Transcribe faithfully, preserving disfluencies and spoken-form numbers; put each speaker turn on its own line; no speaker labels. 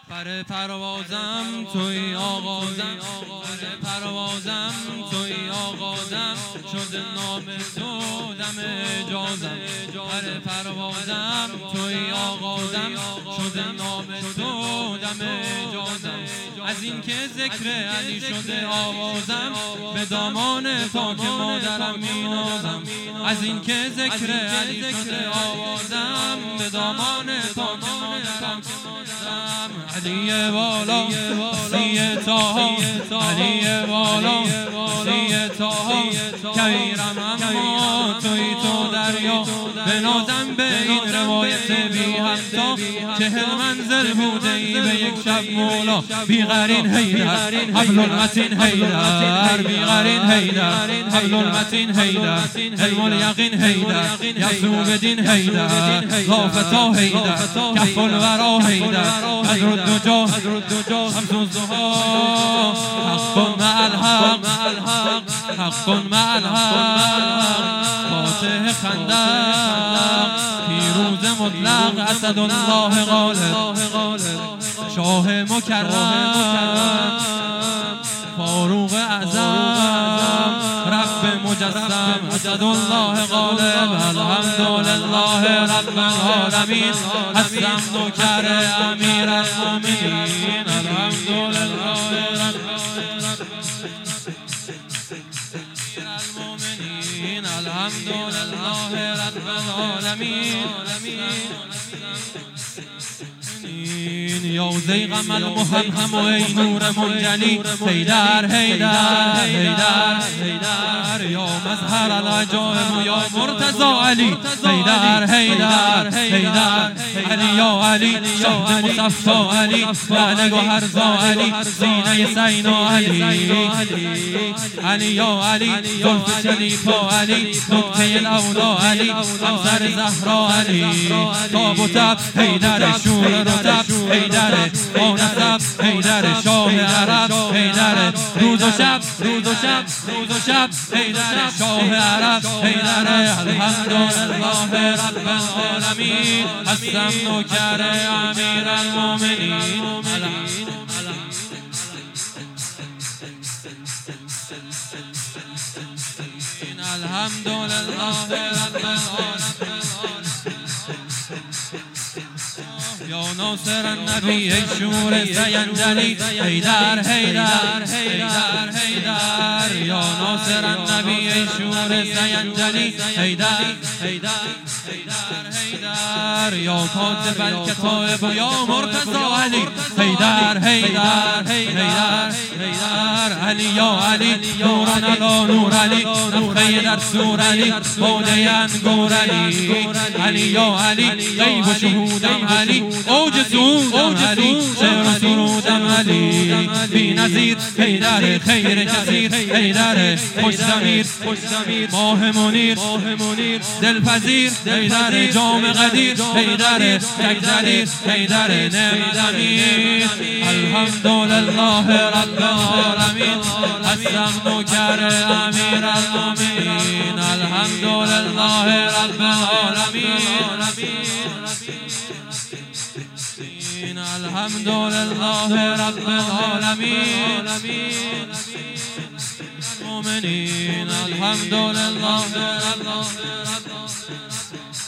پر پروازم توی آغازم، پر پروازم توی آغازم، شده نام تو دم اجازم. پر پروازم توی آغازم، شده نام تو دم اجازم. از این که ذکر علی شده آوازم، به دامان پاک مادرم مینازم. از این که ذکر علی شده آوازم، به دامان پاک مادرم مینازم. علی بالا سی تاها، علی بالا سی تاها، کبیرم اما توی تو دریا. بنازم به این روایت بی همتا، چهل منزل بوده ای به یک شب مولا. بیغرین حیدر حبل المتین حیدر، بیغرین حیدر حبل المتین حیدر، علم الیقین حیدر، یسوع بدین حیدر، لافتا حیدر، کف الورا حیدر، قدر الدجا شمس الضحی. حق مع الحق، حق مع الحق، فاتح خندق، پیروز مطلق، اسد الله غالب، شاه مکرم، فاروق اعظم، رب مجسم، اسد الله غالب. الحمدلله رب العالمین، هستم نوکر امیر المؤمنین. الحمدلله رب المؤمنین، الحمدلله رب العالمین. یا زیغم المحمهم و ای نور منجلی، حیدر حیدر حیدر حیدر، یا مظهر العجائب و یا مرتضی علی. حیدر حیدر حیدر علی یا علی، شهد مصفا علی، لعل گوهرزا علی، سینه سینا علی. علی یا علی، زلف چلیپا علی، نکته الاولا علی، همسر زهرا علی. تاب و تب حیدر شور رتب، حیدر با نسب، حیدر شاه عرب، حیدر روز و شب روز و شب روز و شب، حیدر شاه عرب، حیدر. الحمدلله رب العالمین، هستم نوکر امیر المؤمنین. الحمدلله رب العالمین. یا ناصر النبی ای شور سینجلی، حیدر حیدر حیدر حیدر، یا ناصر النبی ای شور سینجلی، حیدر حیدر حیدر حیدر، یا کاتب الکتاب یا مرتضی علی. حیدر حیدر حیدر حیدر، علی یا علی، نوران علی نور علی، نفخه در سور علی، باده انگور علی. علی یا علی، غیب و شهودم علی، اوج سعودم علی، شعر و سرودم علی. بی نظیر حیدر خیر کثیر، حیدر خوش ضمیر ماه منیر، دلپذیر حیدر جام قدیر، حیدر تک‌دلیر، حیدر نعمت امیر. الحمدلله رب العالمین، هستم نوکر امیر المؤمنین. الحمدلله رب العالمین، الحمدلله رب العالمین. المؤمنین، الحمدلله رب العالمین.